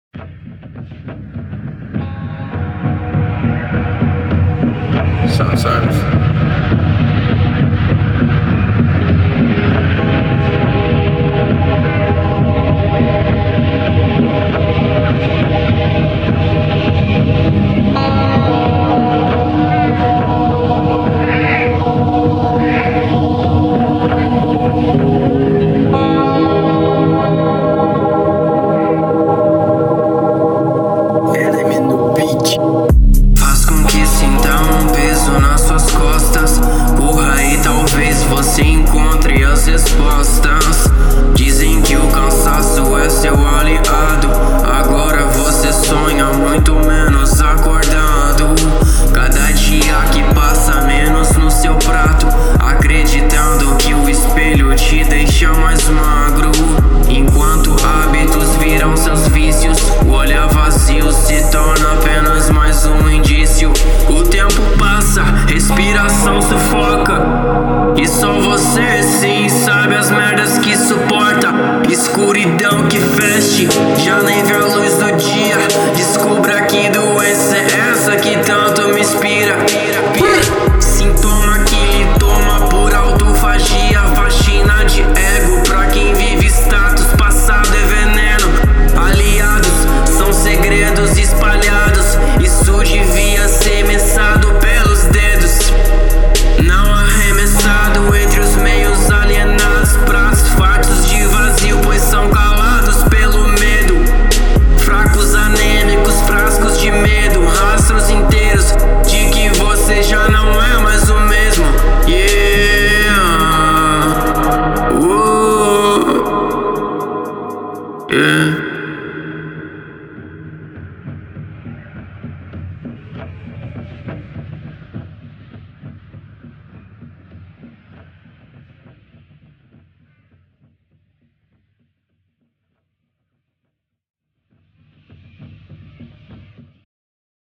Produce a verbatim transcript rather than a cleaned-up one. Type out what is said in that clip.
Sometimes faz com que sinta um peso nas suas costas. Corra e talvez você encontre as respostas. Dizem que o cansaço é seu aliado. Agora você sonha muito menos acordado. Cada dia que passa menos no seu prato, acreditando que o espelho te deixa mais magro. Enquanto hábitos viram seus vícios, o olhar vazio se torna apenas mais um indício. O tempo passa, respiração sufoca, e só você sim sabe as merdas que suporta. Escuridão que feche, já nem vê a luz